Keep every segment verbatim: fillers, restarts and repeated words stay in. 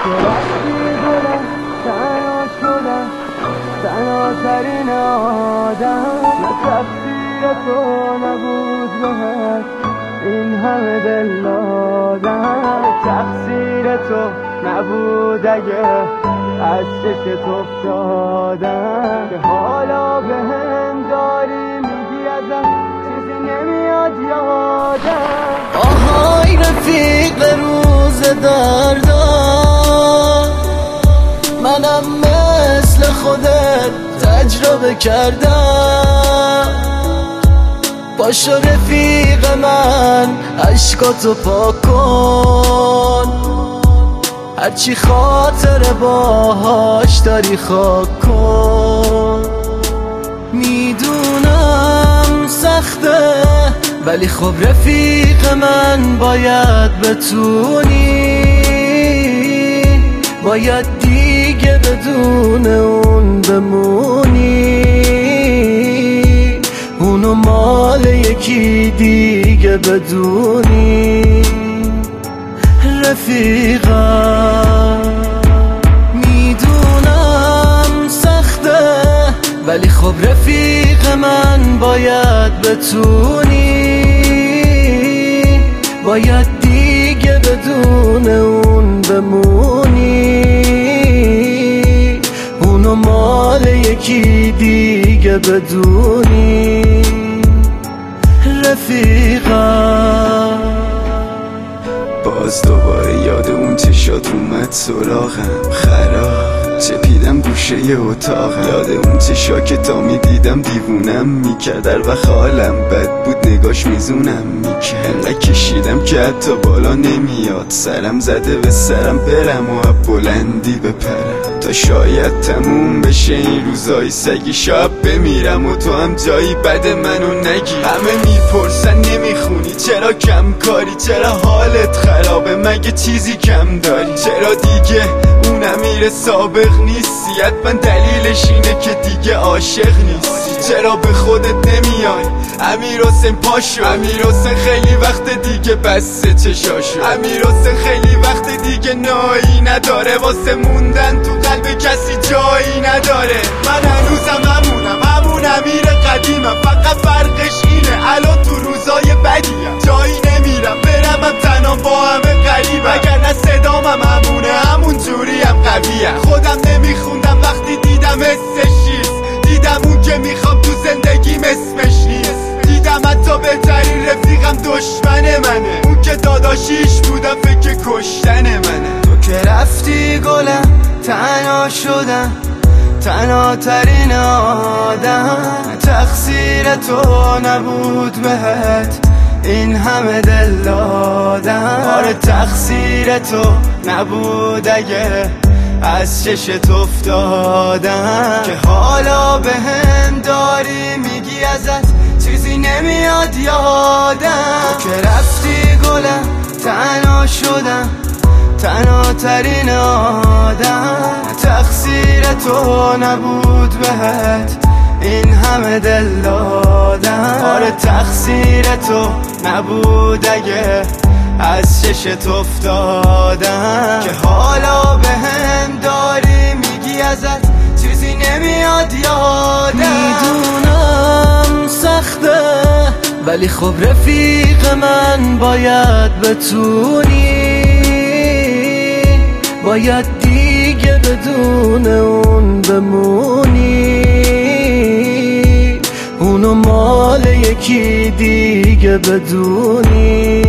تنها شدم تنها ترین آدم، نه تقصیر تو نبود بهت این همه دل دادم، تقصیر تو نبود اگه از چشت افتادم، که حالا به هم داری میگی ازم چیزی نمیاد یادم. آهای رفیق روز دردا، منم مثل خودت تجربه کردم، باشو رفیق من عشقاتو پاک کن، هرچی خاطر باهاش داری خاک کن. میدونم سخته ولی خب رفیق من باید بتونی، باید دیگه بدون اون بمونی، اونو مال یکی دیگه بدونی. رفیقم میدونم سخته ولی خب رفیق من باید بتونی، باید دیگه بدون اون بمونی، اونو مال یکی دیگه بدونی. رفیقم باز دوباره یاد اون چشات اومد سراغم، خراب چپیدم گوشه اتاقم، یاد اون چشا که تا میدیدم دیوونم میکرد، در وقت حالم بد بود نگاش میزونم میکرد، انقدر کشیدم که حتی بالا نمیاد، سرم زده به سرم برم و اب بلندی بپرم، تا شاید تموم بشه این روزای سگی، شب بمیرم و تو هم جایی بد منو نگی. همه میپرسن نمیخونی چرا کم کاری، چرا حالت خرابه مگه چیزی کم داری، چرا دیگه اون امیر سابق نیستی، حتما دلیلش اینه که دیگه عاشق نیستی، چرا به خودت نمیای امیر حسین پاشو، امیر حسین خیلی وقت دیگه بسته چشاشو، امیر حسین خیلی وقت دیگه نایی نداره، واسه موندن تو قلب کسی جایی نداره. من هنوزم همونم همون امیر قدیمم، فقط فرقش اینه الان تو روزای بدیم جایی نمیرم، برمم تنها با همه غریبم، اگر نه صدامم همونه همون جوریم قویم، خودم نمیخوندم وقتی دیدم اسمش چیست، دیدم اون که میخوام تو زندگیم اسمش نیست، دیدم حتی بهترین رفیقم دشمن منه، اون که داداشیش بودم فکر کشتن منه. تو که رفتی گلم تنها شدم تنها ترین آدم، تقصیر تو نبود بهت این همه دل دادم، آره تقصیر تو نبود اگه از چشت افتادم، که حالا به هم داری میگی ازت چیزی نمیاد یادم. تو که رفتی گلم تنها شدم تنها ترین آدم، تقصیر تو نبود بهت این همه دل دادم، آره تقصیر تو نبود اگه از چشت افتادم، که حالا به هم داری میگی ازت چیزی نمیاد یادم. میدونم سخته ولی خب رفیق من باید بتونی، باید دیگه بدون اون بمونی، اونو مال یکی دیگه بدونی.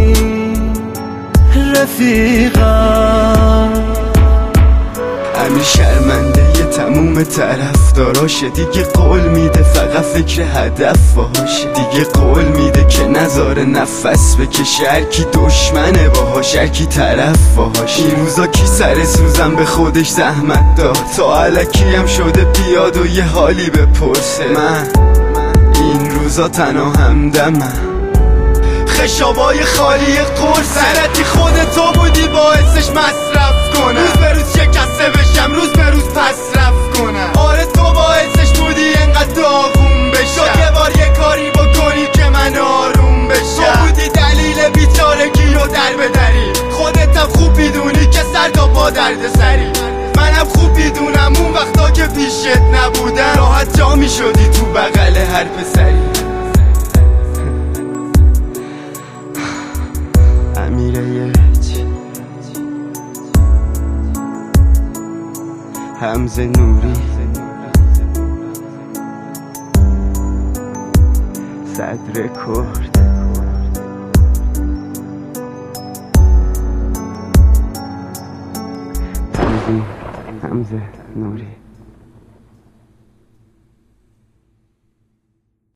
رفیقم امیر شرمنده یه تموم طرفداراشه، دیگه قول میده فقط فکر هدف باشه، دیگه قول میده که نذاره نفس بکشه، هر کی دشمنه باهاش هر کی طرف باهاش، این روزا کی سر سوزن به خودش زحمت داد، تا الکی هم شده بیاد و یه حالی بپرسه، من این روزا تنها همدمم، خشابای خالی قرص، سرتی خودت تو بودی باعثش مصرف کنم، روز به روز شکسته بشم روز به روز پس رفت کنم، آره تو باعثش بودی انقدر داغون بشم، یه بار یه کاری بکنی که من آروم بشم، تو بودی دلیل بیچارگی و در بدری، خودتم خوب میدونی که سر تا پا درد سری. منم خوب میدونم اون وقتا که پیشت نبودم راحت جا میشدی تو بغل هر پسری. امیر یک، حمزه نوری، صدر کرد، تنظیم حمزه نوری.